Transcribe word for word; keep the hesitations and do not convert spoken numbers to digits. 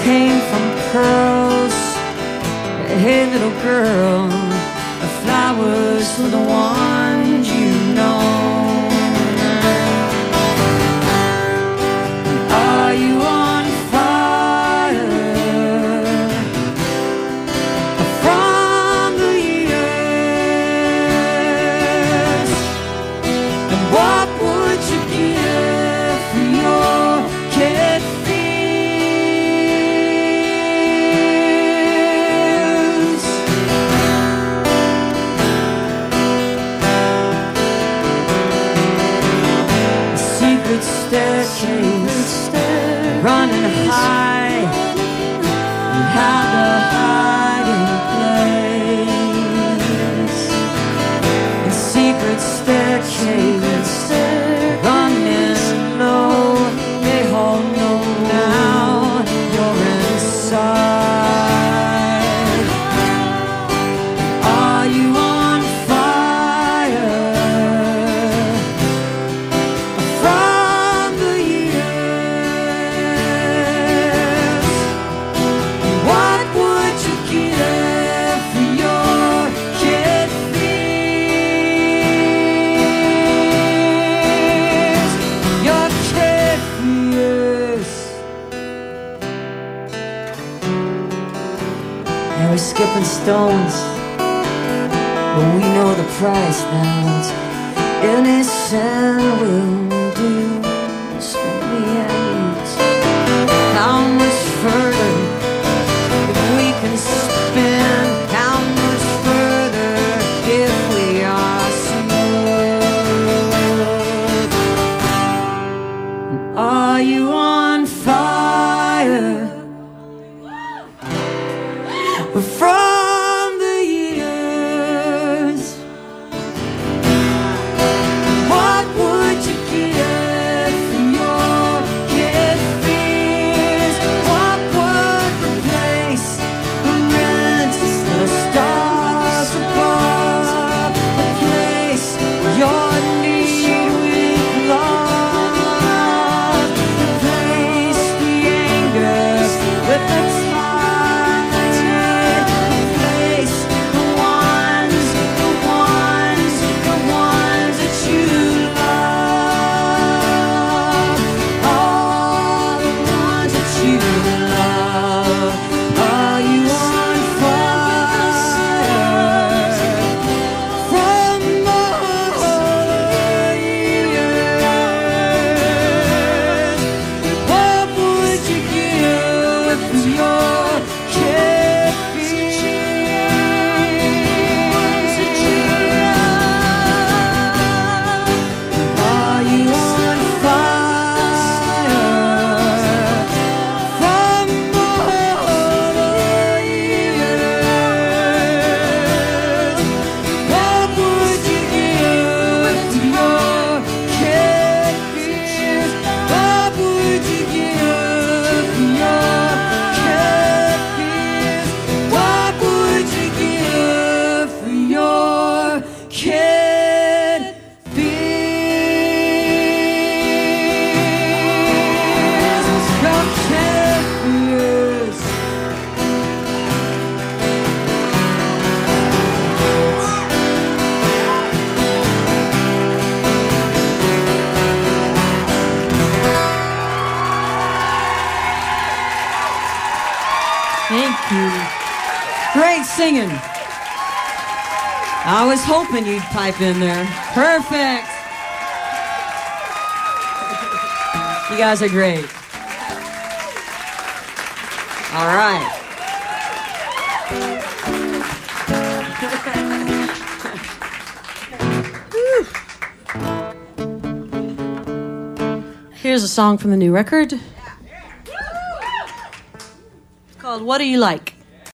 came from pearls. Hey little girl, the flowers for the ones you know. Are you on fire from the years? And what would you give for your kid feels? A secret staircase running high, and had a hiding place. A secret staircase running low. They all know now you're inside. Are you on fire from the years? What would you give for your kid fears? Your kid fears. And we're skipping stones, but we know the price now. It's any sin will do. Spin me and how much further if we can spin? How much further if we are smooth? Are you on fire from the years? What would you give for your kid fears? What would replace the rent, the stars above? Replace your need with love. Replace the anger with the tide. Replace the ones, the ones, the ones that you love. All the ones that you love. Are you on fire from the years? What would you give for your kid fears? Are you on fire from the years? What would you give to your kid fears? What would you give for your kid fears? What would you give for your kid fears? Your kid fears. Thank you. Great singing. I was hoping you'd pipe in there. Perfect. You guys are great. All right. Here's a song from the new record. It's called What Do You Like?